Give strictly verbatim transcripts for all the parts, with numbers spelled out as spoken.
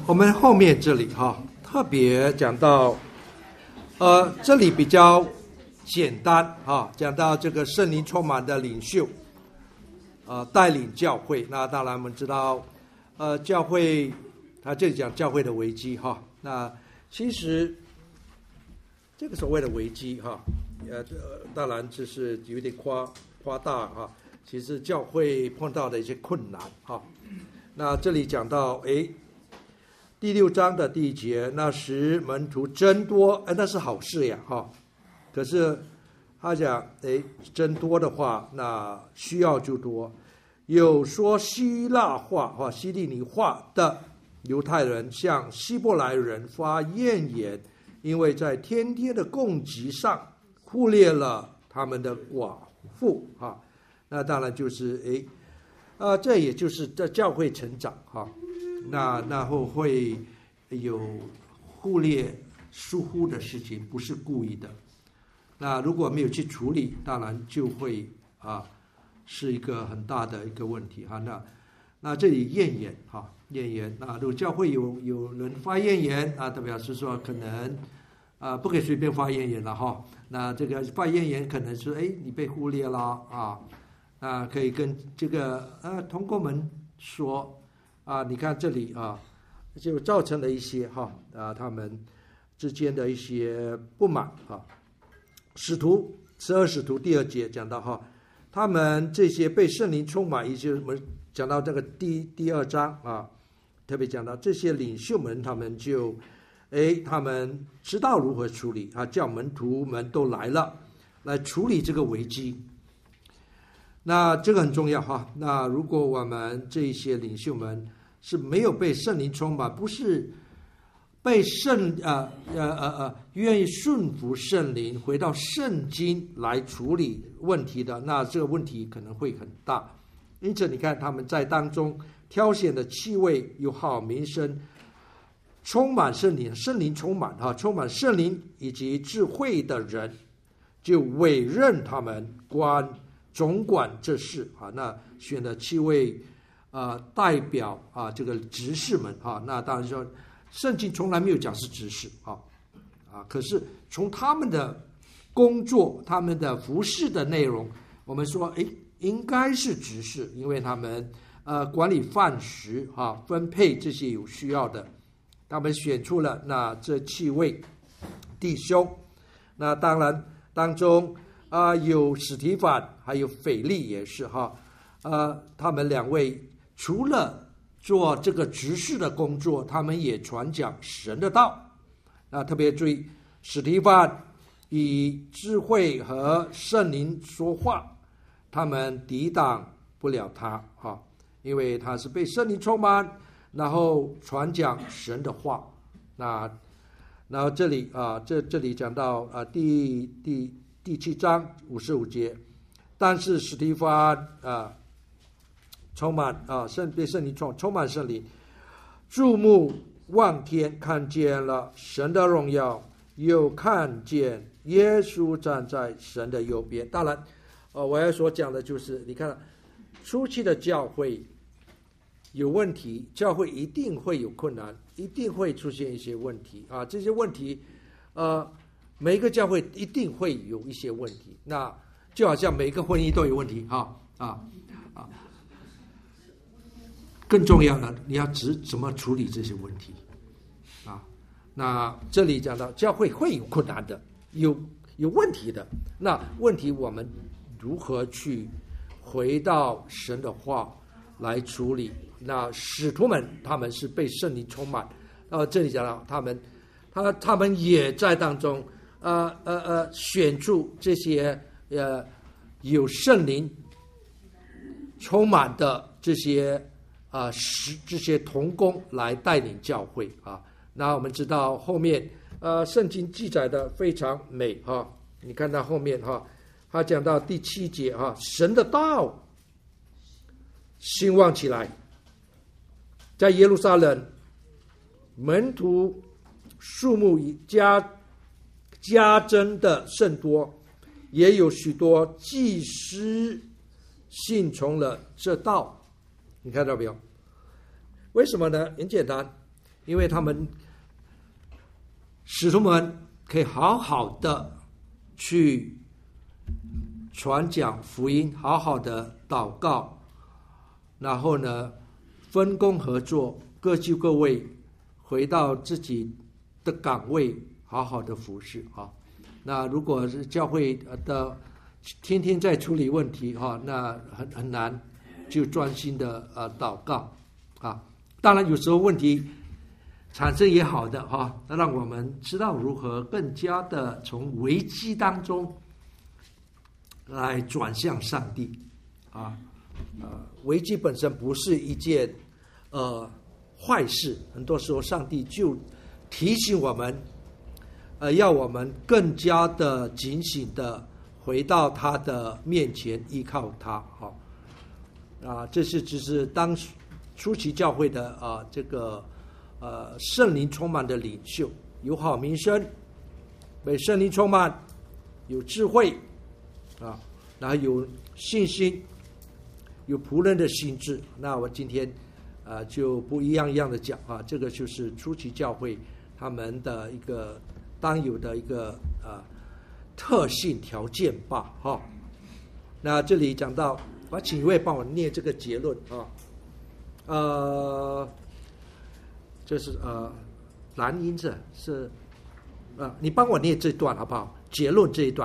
我们后面这里哈、啊，特别讲到，呃，这里比较简单啊，讲到这个圣灵充满的领袖，呃，带领教会。那当然我们知道，呃，教会，他这里讲教会的危机哈、啊。那其实这个所谓的危机哈、啊，呃，当然这是有点夸夸大哈、啊。其实教会碰到的一些困难哈、啊。那这里讲到，哎。第六章的第一节，那时门徒增多，哎，那是好事呀，哈。可是他讲，哎，增多的话，那需要就多。有说希腊话或希利尼话的犹太人向希伯来人发怨言，因为在天天的供给上忽略了他们的寡妇，哈。那当然就是，哎，啊，这也就是在教会成长，哈。那然后会有忽略疏忽的事情，不是故意的。那如果没有去处理，当然就会啊是一个很大的一个问题哈。那那这里怨言哈，怨言啊，如果教会有有人发怨言啊，代表是说可能啊不可以随便发怨言了哈。那这个发怨言可能是哎你被忽略了啊，啊可以跟这个呃同工们说。啊，你看这里啊，就造成了一些哈啊他们之间的一些不满哈。使徒十二使徒第二节讲到哈，他们这些被圣灵充满，也就是我们讲到这个第第二章啊，特别讲到这些领袖们，他们就哎他们知道如何处理啊，叫门徒们都来了，来处理这个危机。那这个很重要哈。那如果我们这些领袖们是没有被圣灵充满，不是被圣呃呃呃呃愿意顺服圣灵，回到圣经来处理问题的，那这个问题可能会很大。因此，你看他们在当中挑选的气味有好名声，充满圣灵，圣灵充满哈，充满圣灵以及智慧的人，就委任他们管。总管这事啊，那选了七位呃代表啊，这个执事们啊，那当然说，圣经从来没有讲是执事啊啊，可是从他们的工作、他们的服事的内容，我们说，哎，应该是执事，因为他们呃管理饭食啊，分配这些有需要的，他们选出了那这七位弟兄，那当然当中。啊、呃，有史提反，还有腓力也是哈，呃，他们两位除了做这个执事的工作，他们也传讲神的道。那特别注意，史提反以智慧和圣灵说话，他们抵挡不了他哈，因为他是被圣灵充满，然后传讲神的话。那，然后这里啊，这这里讲到啊，第第。第七章五十五节，但是史提反啊，充满啊圣被圣灵充充满圣灵，注目望天，看见了神的荣耀，又看见耶稣站在神的右边。当然，呃，我要所讲的就是，你看初期的教会有问题，教会一定会有困难，一定会出现一些问题啊，这些问题，呃。每一个教会一定会有一些问题，那就好像每一个婚姻都有问题哈啊啊！更重要的，你要知怎么处理这些问题啊？那这里讲到教会会有困难的，有有问题的，那问题我们如何去回到神的话来处理？那使徒们他们是被圣灵充满，呃，这里讲到他们，他他们也在当中。呃呃呃，选出这些呃有圣灵充满的这些啊、呃、这些同工来带领教会啊。那我们知道后面呃圣经记载的非常美哈、啊，你看到后面哈、啊，他讲到第七节哈、啊，神的道兴旺起来，在耶路撒冷门徒数目加。加增的甚多，也有许多祭司信从了这道。你看到没有？为什么呢？很简单， 因为他们使徒们可以好好的去传讲福音，好好的祷告，然后呢分工合作，各就各位，回到自己的岗位，好好的服侍啊。那如果是教会的天天在处理问题哈，那很很难就专心的呃祷告啊。当然有时候问题产生也好的哈，那让我们知道如何更加的从危机当中来转向上帝啊。呃，危机本身不是一件呃坏事，很多时候上帝就提醒我们，呃，要我们更加的警醒的回到他的面前，依靠他。哈、哦，啊，这是只是当初期教会的啊这个呃圣灵充满的领袖，有好名声，被圣灵充满，有智慧啊，然后有信心，有仆人的心智。那我今天呃就不一样一样的讲啊，这个就是初期教会他们的一个当有的一个呃特性条件吧，哈、哦。那这里讲到，我请一位帮我念这个结论啊，呃，这是呃蓝音是是呃，你帮我念这段好不好？结论这一段。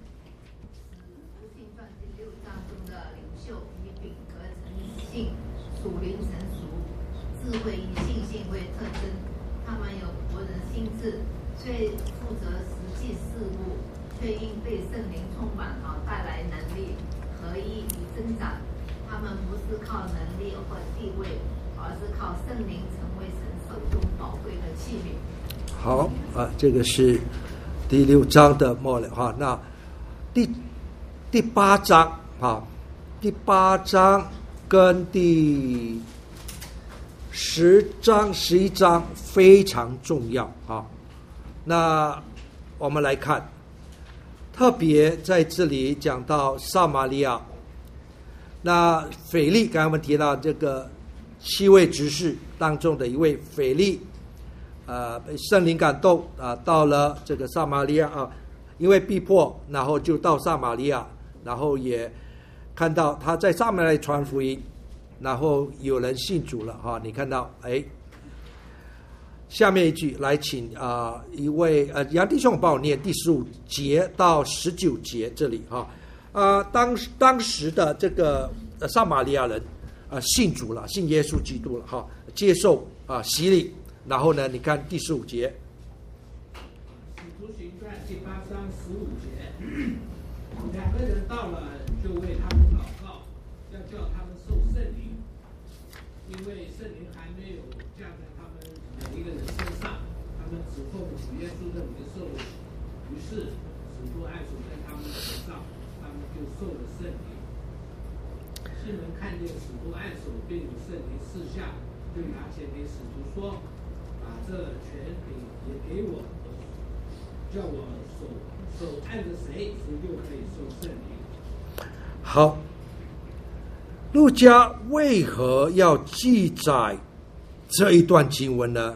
第六章中的领袖以品格诚信、属灵成熟、智慧以信心为特征，他们有活人心智，虽负责实际事务，却因被圣灵充满而带来能力、合一与增长。他们不是靠能力或地位，而是靠圣灵成为神手中宝贵的器皿。 好啊，这个是第六章的末了哈。那第第八章啊，第八章跟第十章、十一章非常重要啊。那我们来看，特别在这里讲到撒玛利亚。那腓利，刚才我们提到这个七位执事当中的一位腓利，呃，被圣灵感动啊、呃，到了这个撒玛利亚啊，因为逼迫，然后就到撒玛利亚，然后也看到他在撒玛利亚传福音，然后有人信主了哈、啊。你看到哎，下面一句来请啊、呃、一位呃杨弟兄帮我念第十五节到十九节这里哈。啊啊、呃，当当时的这个呃撒玛利亚人啊、呃、信主了，信耶稣基督了哈，接受啊、呃、洗礼，然后呢，你看第十五节， 使徒行传第八章十五节，两个人到了，就为他们祷告，要叫他们受圣灵，因为圣灵还没有降在他们每一个人身上，他们只奉主耶稣的名受了洗，于是使徒按手在他们头上。就受了圣灵。西门看见使徒按手，并有圣灵赐下，就拿钱给使徒说：“把这权柄也给我，叫我手手按着谁，谁就可以受圣灵。” 好，路加为何要记载这一段经文呢？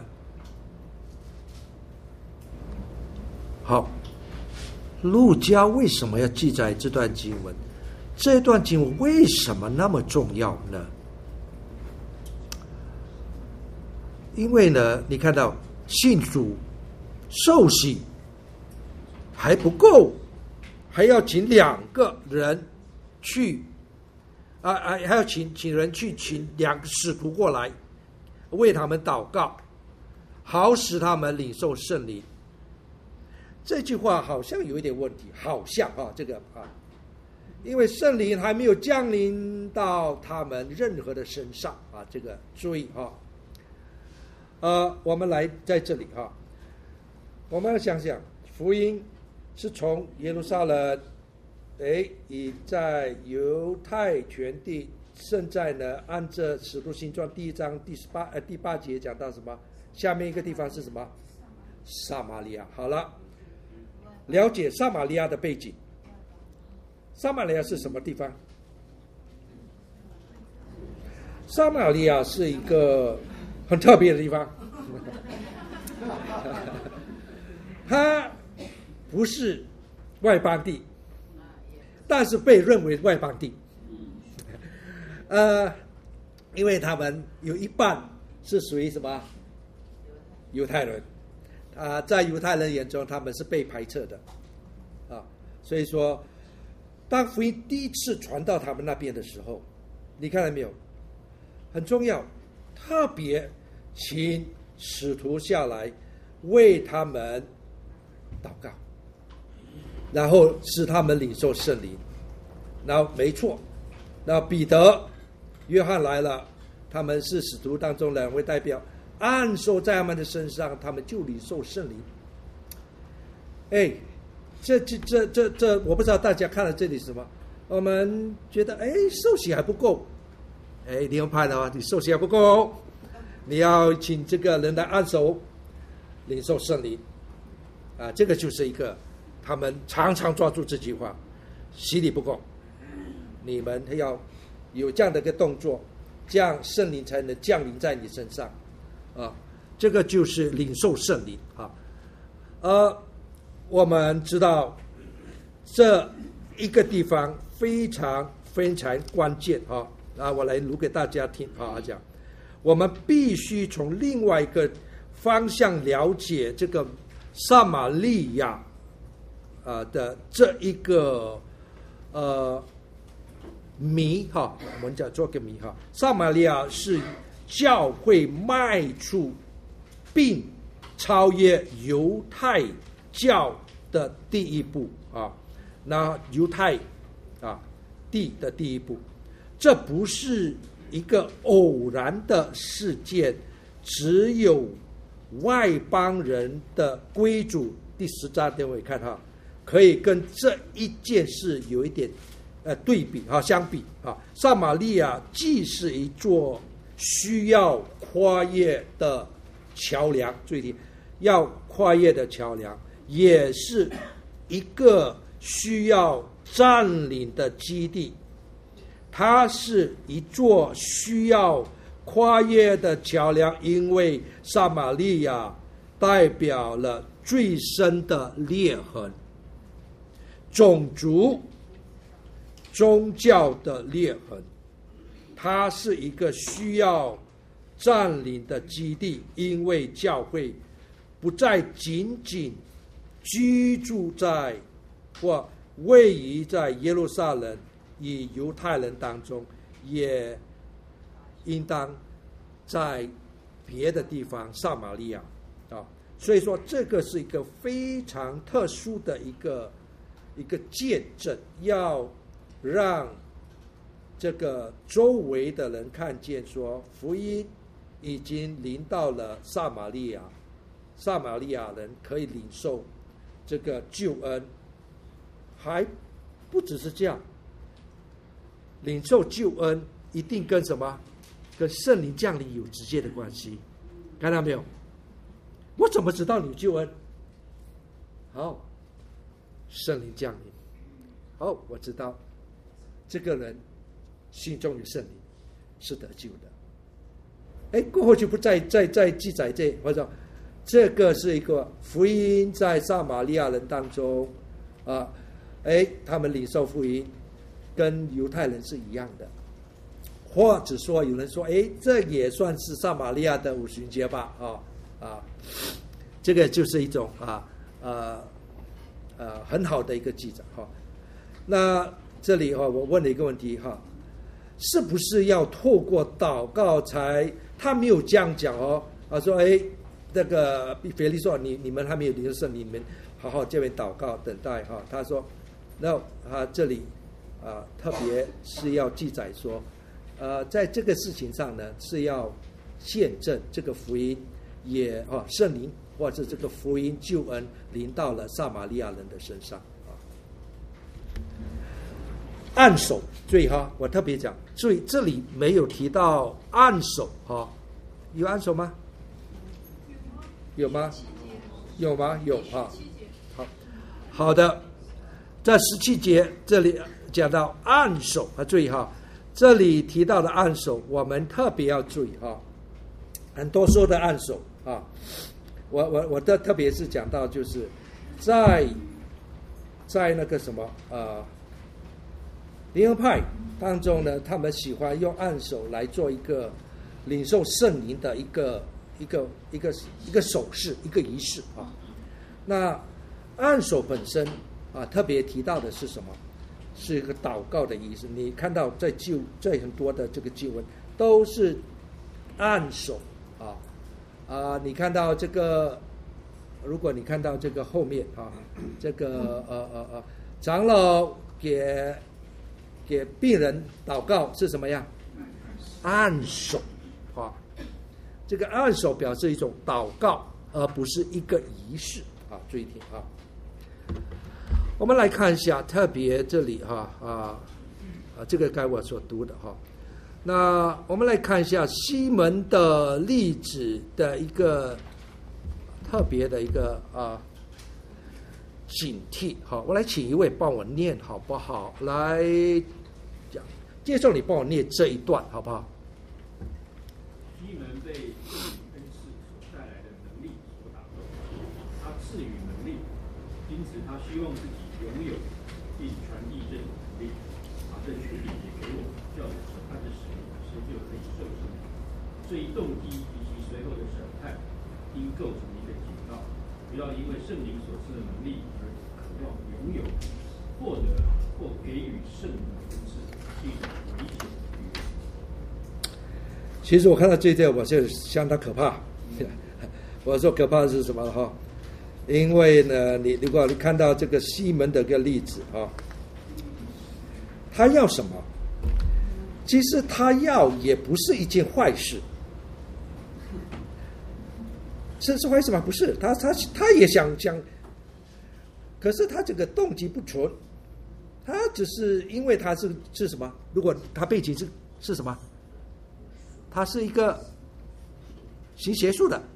好。路加为什么要记载这段经文？这段经文为什么那么重要呢？因为呢，你看到信主受洗还不够，还要请两个人去啊啊，还要请请人去请两个使徒过来为他们祷告，好使他们领受圣灵。这句话好像有一点问题，好像啊，这个啊，因为圣灵还没有降临到他们任何的身上啊，这个注意啊，呃，我们来在这里啊，我们要想想，福音是从耶路撒冷，哎，已在犹太全地，现在呢，按着使徒行传第一章第十八呃第八节讲到什么？下面一个地方是什么？撒玛利亚。好了。了解撒玛利亚的背景，撒玛利亚是什么地方？撒玛利亚是一个很特别的地方， 他不是外邦地，但是被认为外邦地。呃，因为他们有一半是属于什么犹太人啊、呃，在犹太人眼中他们是被排斥的啊，所以说当福音第一次传到他们那边的时候，你看到没有？很重要，特别请使徒下来为他们祷告，然后使他们领受圣灵。然后没错，那彼得、约翰来了，他们是使徒当中两位代表，按手在他们的身上，他们就领受圣灵。哎，这这这这这，我不知道大家看了这里什么？我们觉得，哎，受洗还不够。哎，灵恩派的话，你受洗还不够哦，你要请这个人来按手，领受圣灵。啊，这个就是一个他们常常抓住这句话：洗礼不够，你们要有这样的一个动作，这样圣灵才能降临在你身上。啊，这个就是领受圣灵啊。呃，我们知道这一个地方非常非常关键啊。啊，我来读给大家听啊，讲我们必须从另外一个方向了解这个撒玛利亚啊的这一个呃谜哈，我们讲做个谜哈。撒玛利亚是教会迈出并超越犹太教的第一步啊，那犹太啊地的第一步。这不是一个偶然的事件，只有外邦人的归主。第十章点我看哈，可以跟这一件事有一点呃对比啊，相比啊。撒玛利亚既是一座需要跨越的桥梁，注意听，要跨越的桥梁，也是一个需要占领的基地。它是一座需要跨越的桥梁，因为撒玛利亚代表了最深的裂痕，种族、宗教的裂痕。它是一个需要占领的基地，因为教会不再仅仅居住在或位于在耶路撒冷与犹太人当中，也应当在别的地方，撒玛利亚啊。所以说，这个是一个非常特殊的一个一个见证，要让这个周围的人看见说，福音已经临到了撒玛利亚，撒玛利亚人可以领受这个救恩。还不只是这样，领受救恩一定跟什么？跟圣灵降临有直接的关系。看到没有？我怎么知道你救恩？好，圣灵降临。好，我知道这个人心中有圣灵，是得救的。哎，过后就不再再再记载这，或者这个是一个福音在撒玛利亚人当中啊，哎，他们领受福音跟犹太人是一样的，或者说有人说，哎，这也算是撒玛利亚的五旬节吧？啊啊，这个就是一种啊呃呃很好的一个记载哈。那这里哈，我问了一个问题哈，是不是要透过祷告才？他没有这样讲哦，啊说哎，那个腓力说你你们还没有领受圣灵，你们好好这边祷告等待哈。他说，那啊这里啊特别是要记载说，呃在这个事情上呢是要见证这个福音也啊圣灵或者这个福音救恩临到了撒玛利亚人的身上啊。按手，注意哈，我特别讲，注意这里没有提到按手哈，有按手吗？有吗？有吗？有哈。好，好的，在十七节这里讲到按手啊，注意哈，这里提到的按手，我们特别要注意哈。很多时候的按手啊。我我我的特别是讲到就是在在那个什么呃灵恩派当中呢，他们喜欢用按手来做一个领受圣灵的一个一个一个一个手势一个仪式啊。那按手本身啊，特别提到的是什么？是一个祷告的仪式。你看到在旧在很多的这个经文都是按手啊。啊、呃，你看到这个，如果你看到这个后面啊，这个呃呃呃，长老给给病人祷告是什么样？按手啊，这个按手表示一种祷告，而不是一个仪式啊。注意听啊，我们来看一下，特别这里哈啊啊，这个该我所读的哈。那我们来看一下西门的例子的一个特别的一个啊警惕。好，我来请一位帮我念好不好？来讲，接受你帮我念这一段好不好？ 西门被圣灵恩赐所带来的能力所打动，他赐予能力，因此他希望自己拥有并传递这种能力，把这权利也给我，叫我他的使命成就可以受圣灵。这一动机以及随后的审判，应构成一个警告，不要因为圣灵所赐的能力而渴望拥有、获得或给予圣灵的恩赐，是一种危险的欲望。 其实我看到这一点，我就相当可怕。我说可怕的是什么哈？因为呢，你如果你看到这个西门的一个例子啊，他要什么？其实他要也不是一件坏事，是是坏事吗？不是，他他他也想想，可是他这个动机不纯，他只是因为他是是什么？如果他背景是是什么？他是一个行邪术的，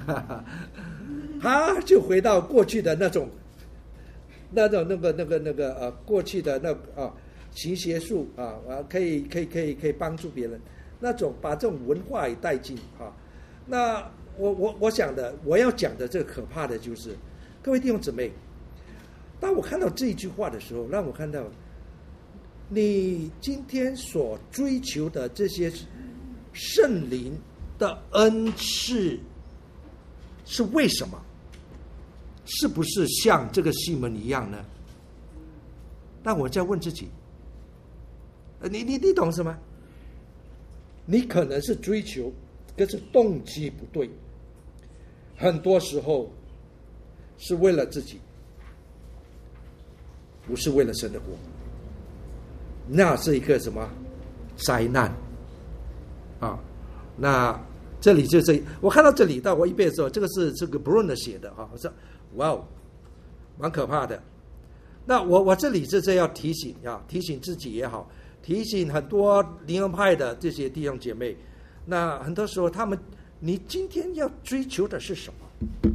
他就回到过去的那种、那种、那个、那个、那个呃，过去的那啊行邪术啊啊，可以、可以、可以、可以帮助别人，那种把这种文化也带进啊。那我我我想的，我要讲的这个可怕的就是，各位弟兄姊妹，当我看到这一句话的时候，让我看到你今天所追求的这些圣灵的恩赐是为什么？是不是像这个西门一样呢？但我在问自己，你你你懂什么？你可能是追求，可是动机不对。很多时候是为了自己，不是为了神的国。那是一个什么灾难啊？那这里就是我看到这里，到我一遍的时候，这个是这个 Bruner 写的啊，我说哇哦，蛮可怕的。那我我这里是这要提醒啊，提醒自己也好，提醒很多灵恩派的这些弟兄姐妹。那很多时候他们，你今天要追求的是什么？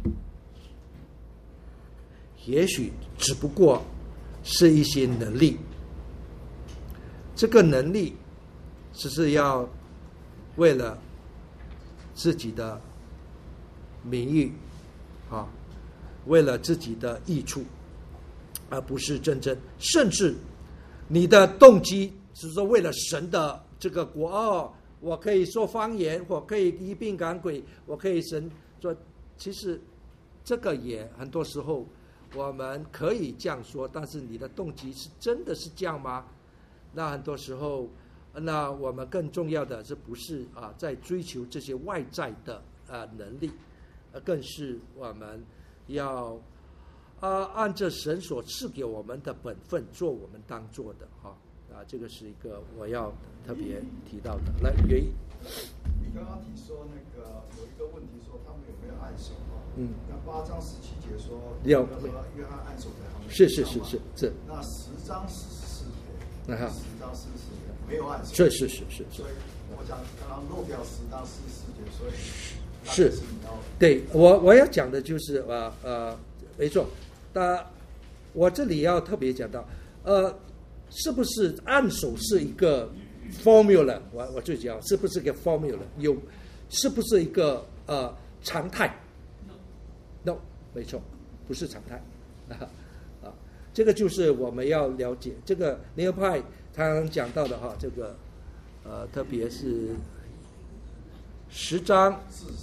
也许只不过是一些能力，这个能力只是要为了自己的名誉啊，为了自己的益处，而不是真正，甚至你的动机是说为了神的这个国哦，我可以说方言，我可以医病赶鬼，我可以神说，其实这个也很多时候我们可以这样说，但是你的动机是真的是这样吗？那很多时候，那我们更重要的是不是啊，在追求这些外在的啊能力，呃，更是我们要啊按照神所赐给我们的本分做我们当做的哈啊，这个是一个我要特别提到的。来，原因你刚刚提说那个有一个问题说他们有没有按手啊？ 嗯， 那八章十七节说有约翰按手在他们是是是是是。 那十章四十四节， 那好， 十章四十四节没有按手。 是是是是是。 所以我讲刚刚漏掉十章四十四节，所以是，对我我要讲的就是呃呃，没错，但我这里要特别讲到，呃，是不是按手是一个 formula？ 我我最讲是不是一个 formula？ 有，是不是一个呃常态 ？No， 没错，不是常态啊啊，这个就是我们要了解这个灵恩派常常讲到的哈，这个呃，特别是十章。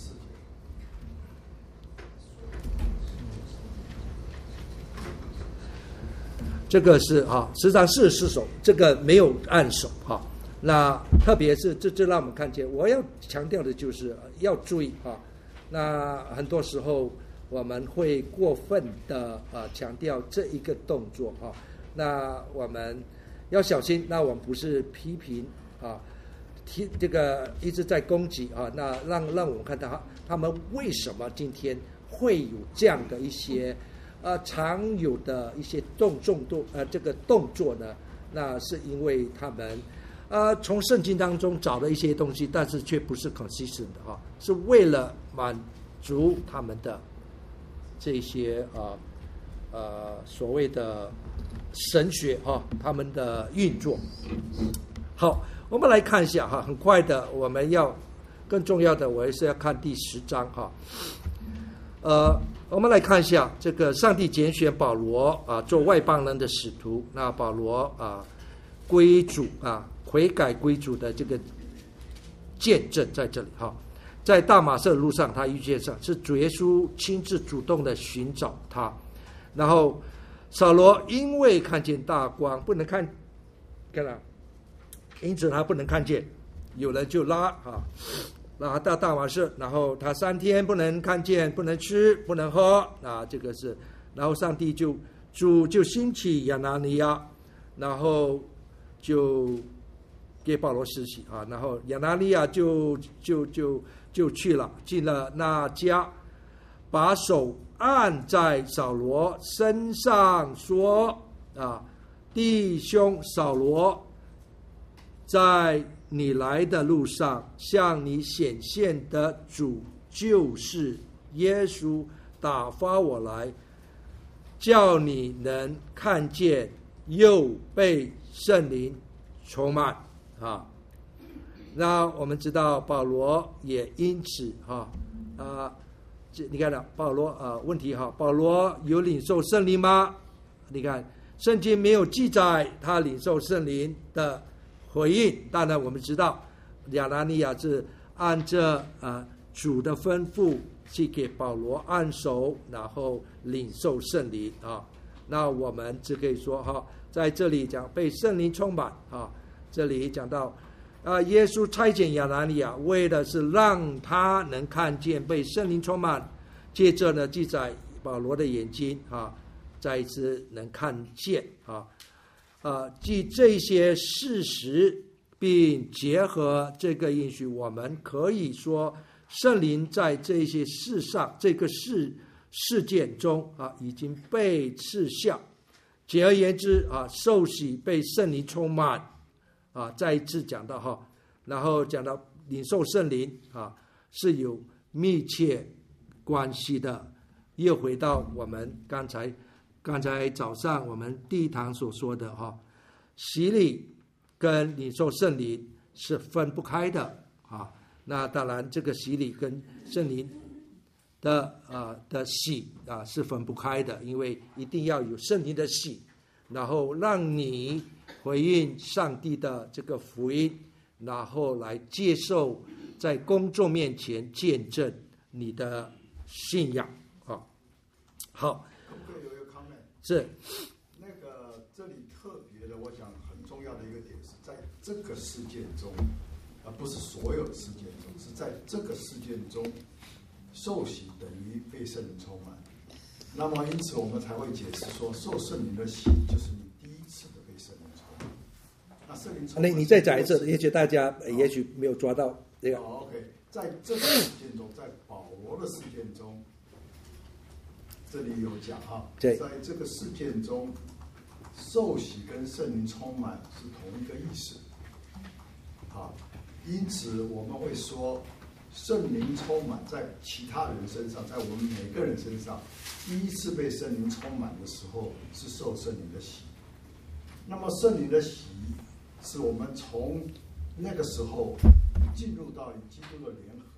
这个是哈，十章四十四首，这个没有按手哈。那特别是这这让我们看见，我要强调的就是要注意哈。那很多时候我们会过分的啊强调这一个动作哈。那我们要小心，那我们不是批评啊，提这个一直在攻击啊。那让让我们看到他们为什么今天会有这样的一些。呃，常有的一些动动作，呃，这个动作呢，那是因为他们，呃，从圣经当中找了一些东西，但是却不是 consistent 的哈，是为了满足他们的这些呃呃所谓的神学哈，他们的运作。好，我们来看一下哈，很快的，我们要更重要的，我还是要看第十章哈，呃。我们来看一下这个上帝拣选保罗啊做外邦人的使徒，那保罗啊归主啊悔改归主的这个见证在这里哈，在大马色路上他遇见上是主耶稣亲自主动的寻找他，然后扫罗因为看见大光不能看，看到，因此他不能看见，有人就拉啊。那到大马士，然后他三天不能看见，不能吃，不能喝，啊，这个是，然后上帝就主就兴起亚拿尼亚，然后就给保罗施洗啊，然后亚拿尼亚就就就就去了，进了那家，把手按在扫罗身上，说啊，弟兄扫罗，在你来的路上，向你显现的主就是耶稣，打发我来，叫你能看见，又被圣灵充满啊。那我们知道保罗也因此哈啊，这你看到保罗啊，问题哈，保罗有领受圣灵吗？你看圣经没有记载他领受圣灵的回应，当然我们知道亚拿尼亚是按着啊主的吩咐去给保罗按手，然后领受圣灵啊。那我们只可以说哈，在这里讲被圣灵充满啊，这里讲到啊，耶稣差遣亚拿尼亚，为的是让他能看见，被圣灵充满。接着呢，记载保罗的眼睛啊，再一次能看见啊。啊，记这些事实，并结合这个应许，我们可以说，圣灵在这些事上，这个事事件中啊，已经被赐下。简而言之啊，受洗被圣灵充满啊，再一次讲到哈，然后讲到领受圣灵啊，是有密切关系的。又回到我们刚才。刚才早上我们第一堂所说的哈，洗礼跟领受圣灵是分不开的啊。那当然，这个洗礼跟圣灵的呃的洗啊是分不开的，因为一定要有圣灵的洗，然后让你回应上帝的这个福音，然后来接受在公众面前见证你的信仰啊。好。是， 那个这里特别的，我想很重要的一个点是在这个事件中，而不是所有的事件中，是在这个事件中，受洗等于被圣灵充满。那么因此我们才会解释说，受圣灵的洗就是你第一次的被圣灵充满。那圣灵充满， 你你再讲一次，也许大家也许没有抓到这个。 哦 ，OK， 在这个事件中，在保罗的事件中。这里有讲哈，在这个事件中，受洗跟圣灵充满是同一个意思，啊，因此我们会说，圣灵充满在其他人身上，在我们每个人身上，第一次被圣灵充满的时候是受圣灵的洗。那么圣灵的洗是我们从那个时候进入到与基督的联合，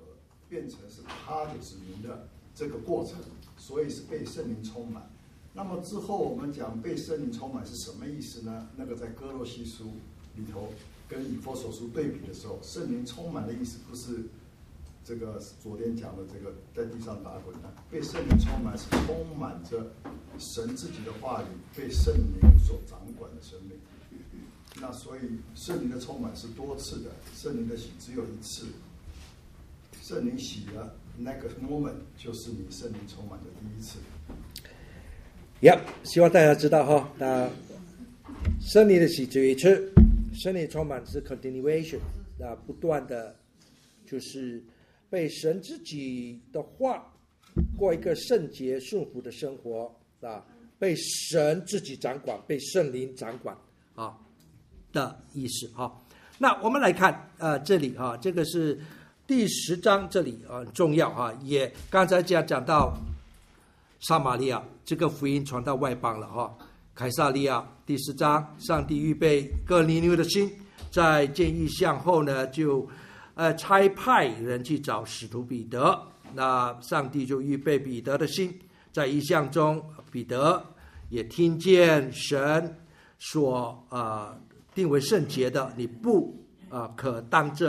变成是他的子民的这个过程，所以是被圣灵充满。那么之后我们讲被圣灵充满是什么意思呢？那个在哥罗西书里头跟以弗所书对比的时候，圣灵充满的意思不是这个昨天讲的这个在地上打滚的，被圣灵充满是充满着神自己的话语，被圣灵所掌管的生命。那所以圣灵的充满是多次的，圣灵的洗只有一次。圣灵洗了那个 moment 就是你圣灵充满的第一次。 呀、yeah, 希望大家知道哈，那圣灵的洗只有一次，圣灵充满是 continuation， 那不断的就是被神自己的话过一个圣洁顺服的生活啊，被神自己掌管，被圣灵掌管啊的意思哈。那我们来看呃这里啊，这个是第十章，这里啊很重要啊，也刚才讲讲到撒玛利亚这个福音传到外邦了哈。凯撒利亚第十章，上帝预备哥尼流的心，在见异象后呢，就呃差派人去找使徒彼得。那上帝就预备彼得的心，在异象中，彼得也听见神所呃定为圣洁的，你不呃可当这